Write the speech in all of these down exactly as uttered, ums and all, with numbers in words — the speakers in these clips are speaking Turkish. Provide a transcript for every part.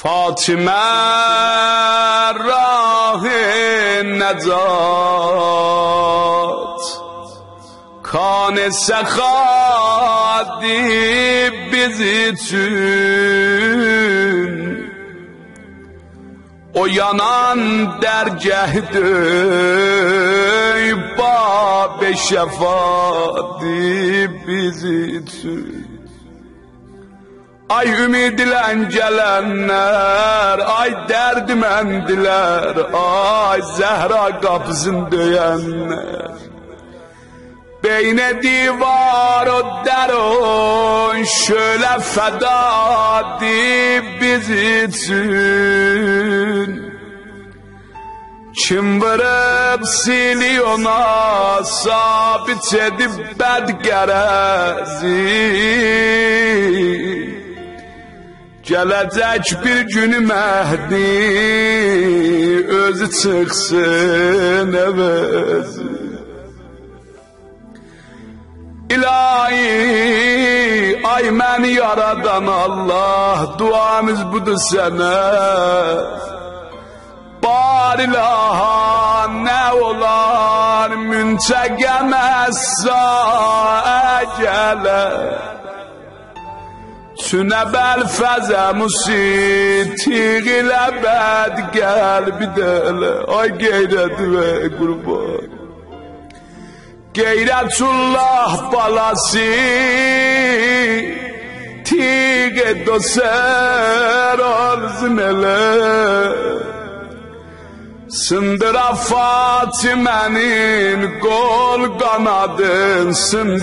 Fatıma rah-ı necat kan-ı sekadi biz için o yanan dergâhdır bab-ı şefadi biz için. Ay ümidilen gelenler, ay derdimendiler, ay Zehra kapısını döyenler. Beyne divar o derun şöyle feda di biz için. Kim varıp siliona sabit edip bedgerezi. Gelecek bir günü Mehdi özü çıksın evezi. İlahi ay məni yaradan Allah duamız budur sana. Bar ilaha ne olar münçegemezsa ecele. Tünebel feze musitik ile bed gel bir dele. Ay gayret ve kurban Gayretullah balası Tige doser arzın ele. Sındıra Fatime'nin kol kanadın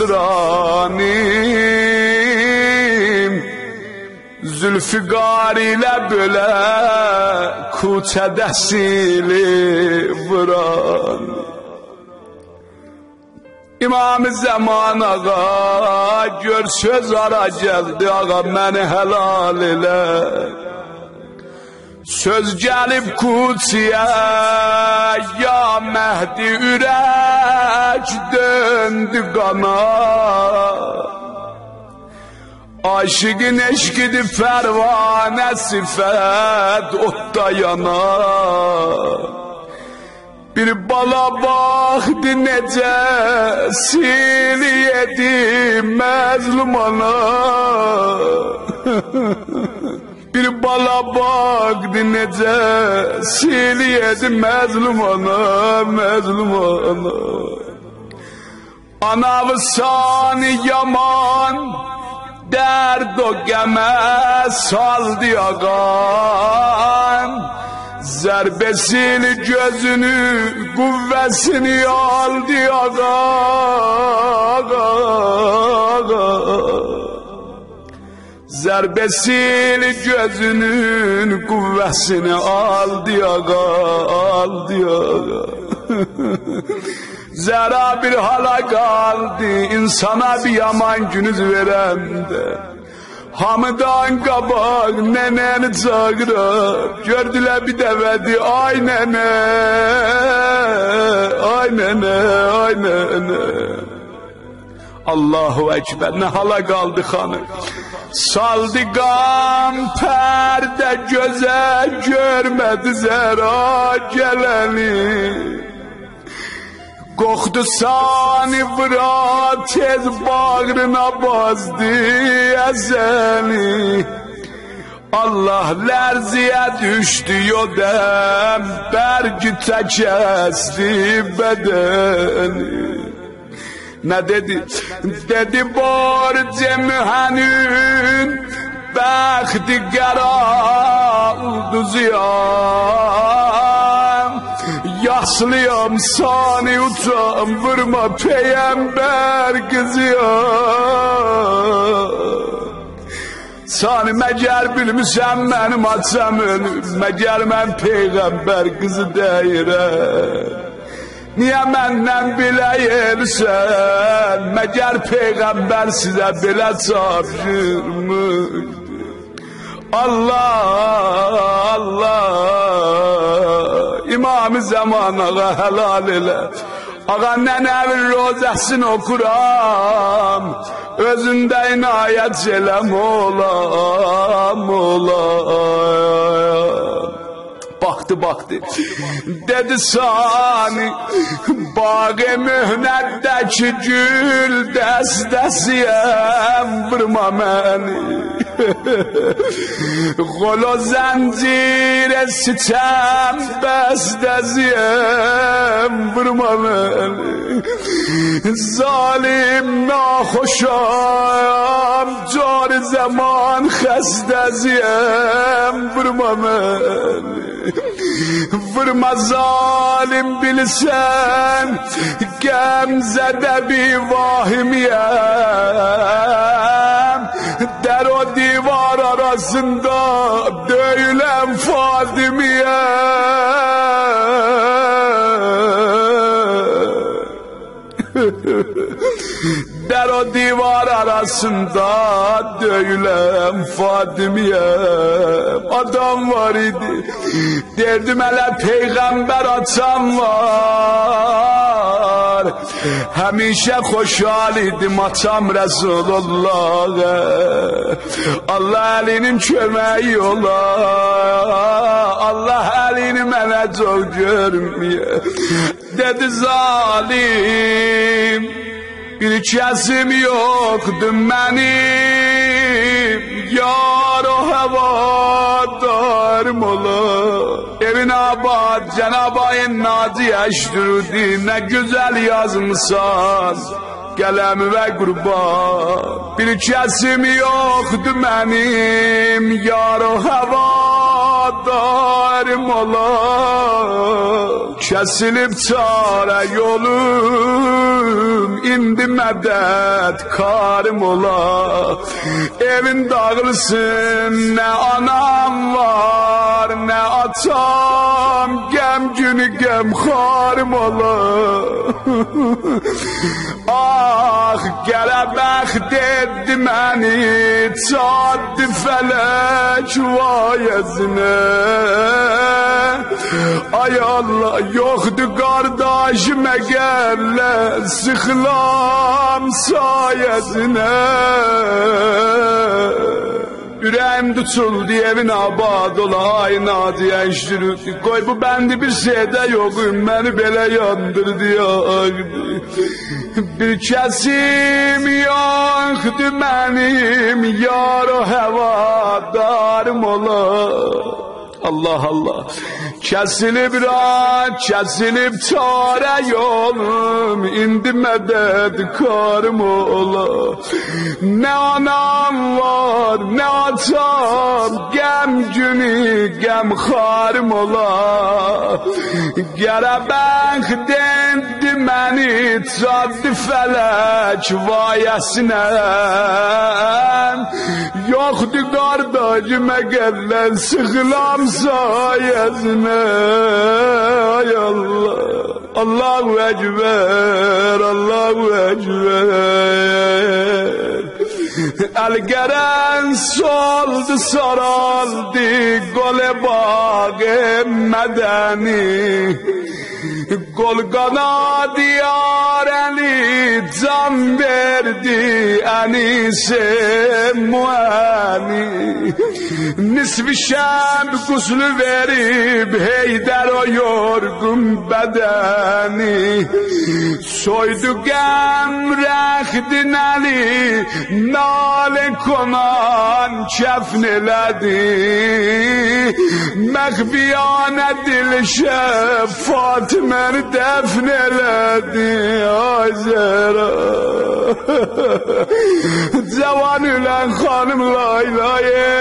sındıranim. Zülfikar ile böyle kuçedesili vuran. İmam-ı Zaman ağa gör söz ara geldi ağa məni helal ile. Söz gelip kutsiye ya Mehdi ürək döndü qana. Aşıkın eşkidi pervane sifet otta yana. Bir bala baktı nece siliyedi mezlumana. Bir bala baktı nece siliyedi mezlumana, mezlumana. Anavı sani yaman derd o geme saldı ağam. Zerbesini gözünü kuvvesini aldı ağam. Zerbesini gözünün kuvvesini aldı ağam, aldı ağam. Zera bir hala kaldı insana bir yaman günüz verende. Hamıdan kabak neneni çağırır. Gördüler bir devedi ay nene. Ay nene, ay nene. Allahu Ekber ne hala kaldı hanım. Saldı gam perde göze görmedi zera geleni. Qoxdu sani vıra tez bağrına bazdı ezeli. Allah lerziye düştü yodem bergi tekesti bedeni. Ne dedi? Dedi borce mühenün bəxti qəra oldu ziyan. Yaslıyam sani uçam vurma peygamber kızıya. Sani meğer bilmişem benim açsam ölüm. Meğer ben peygamber kızı deyirəm. Niye menden bileyirsen? Meğer peygamber size bile çarpışırmış. Allah Allah İmam-ı Zaman ağa helal ile. Ağa nenevin rozesini okuram. Özünde inayet celem olam olam. baktı baktı. Dedi sani bağı mühneddeki gül destesiyem vurma beni. Kolo zincire sitem besteziyem vurma beni. Zalim nahoşam car zaman xesteziyem vurma beni. Vurma zalim bilsen gemzede bir vahimiyem. Der o divar arasında döylem Fadimiyem. Der o divar arasında döylem Fadimiyem. Adam var idi, derdim hele peygamber atam var. Hemişe hoşhal idim atam Resulullah'a. Allah elinin kömeği ola, Allah elini mənə çok görmeye. Dedi zalim bir kesim yoktu benim, yar o havadarım ola. Evin abad Cenab-ı Ayın nazi eşdürüdü, ne güzel yazmışsan gelem ve kurban. Bir kesim yoktu benim, yar o havadarım ola. Kesilip çare yolum, indi medet karım ola. Evin dağılsın, ne anam var ne atam, gem günü gem karım ola. Ah gələbəx dedi məni, çatdı fələk vayəzinə. Ay Allah, yoxdur qardaşım əgərlə, sıxılam sayəzinə. Ürəyim tutuldu, evin abad ola, ay naziyə işdirirdi. Qoy bu bəndi bir şeydə yoxum, məni belə yandırdı, yağdı. Bir kəsim yoxdu mənim, yar o həvadarım ola. Allah Allah. Kesilip rahat, kesilip çare yolum, indi medet karım ola. Ne anam var, ne atam, gem günü, gem karım ola. Gələbəx dendi məni, çatdı fələk vayəsinəm. Yoxdu qardaşım əgərlən, sıxılam sayəsinə. Ay Allah, Allahu Ekber, Allahu Ekber. Elgeren soldu saraldı, gole bağı medeni. Gol kanadı yareli, can verdi enise muani. Nisfi şem guslu verip heyder o yorgun bedeni. Soydu gemrehdin eli, nale konan kefneledi. Mehbiyane dilşe Fatime'ni defneledi. Ay Zehra, Cevan ülen hanım Layla'ye.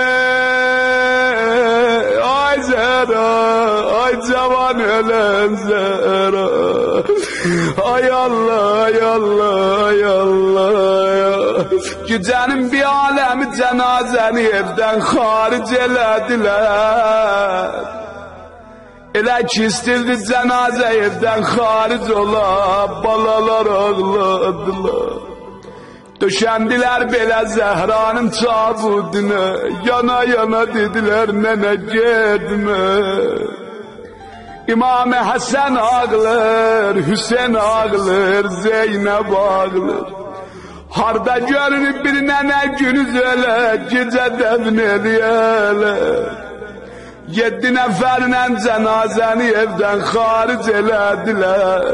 Ay Zehra, ay Cevan ölen Zehra. Ay Allah, ay Allah, ay Allah. Gecenin bir alemi cenazeni evden haric elediler. Elə ki istildi cenaze evden haric ola, balalar ağladılar. Döşendiler belə Zehra'nın tabudine, yana yana dediler nene gitme. İmam-ı Hasan ağlar, Hüseyin ağlar, Zeynep ağlar. Harda görünüp bir nene günüz öyle, gece defn eləyələr. Yedi nəfərlə cənazəni evdən xaric elədilər.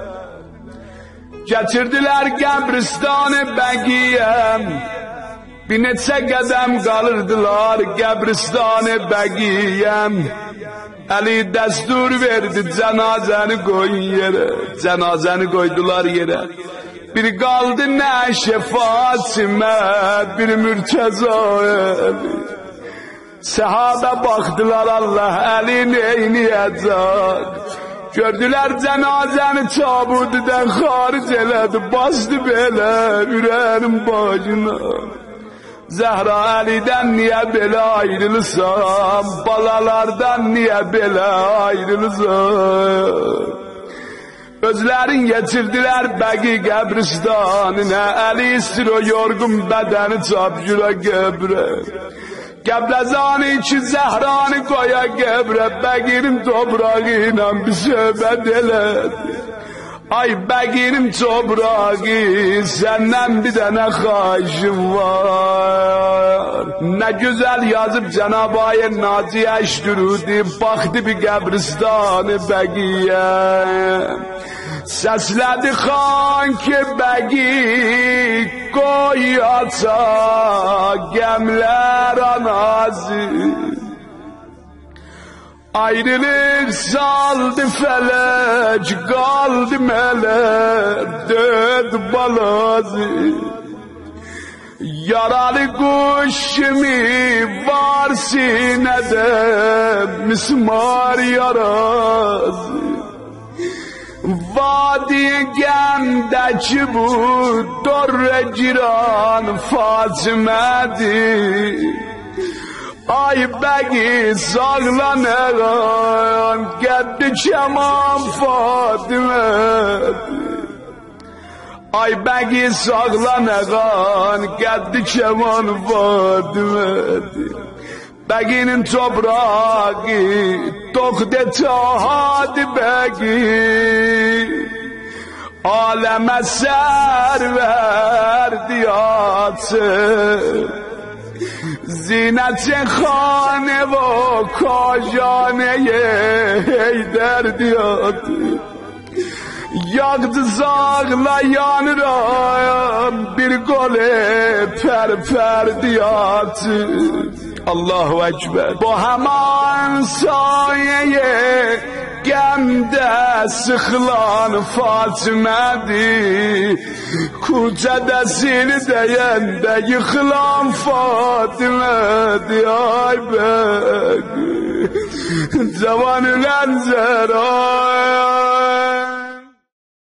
Gətirdilər qəbristan-ı Bəqiyyəm. Bir neçə qədəm qalırdılar qəbristan-ı Bəqiyyəm. Əli dəstur verdi cənazəni qoyun yerə. Cənazəni qoydular yerə. Bir qaldı Nəşə Fatimə, bir Mürtəza Əli. Səhabə baxdılar Allah Əli neyniyəcək. Gördülər cənazəni tabududan xaric elədi. Bastı belə ürənin bacına. Zəhra Əlidən niyə belə ayrılırsan? Balalardan niyə belə ayrılırsan? Özlərin yetirdilər Bəqi qəbristanına. Əli istir o yorgun bədəni çapcura qəbrə. Qəbləzanı iki Zəhranı qoya qəbrə. Bəqinin toprağı ilə bir söhbət elədi. Ay Bəqinin toprağı, səndən bir dənə xahişim var. Nə gözəl yazıb Cənab-ı Ay Naciyə Əşdürudi, baxdı bir qəbristanı Bəqiyə. Səslədi xan ki Bəqi, qoy aça gəmlər anazı. Ayrılır saldı felek, kaldı melek, död balazı. Yaralı kuş mi var sinede, mismar yarası. Vadi gemdeki bu dorre ciran Fatime'dir. Ay Bəqi sağlanıram, geddi kəman Fatimədir. Ay Bəqi sağlanıram, geddi kəman Fatimədir. Bəqinin toprağı toxde tahadı Bəqi. Aləmə sərverdi açır. Zinət-i xanə və kajanəyə Heydər diyadı. Yaqdı zağlayanıram bir qole pər-pər diyadı. Allahu Ekber. Bu həman sayəyə qəmdə sıxılan Fatimədir. Kucədə zil deyəndə yıxılan Fatimədir. Ay Bəqi, cavan ülən zəraya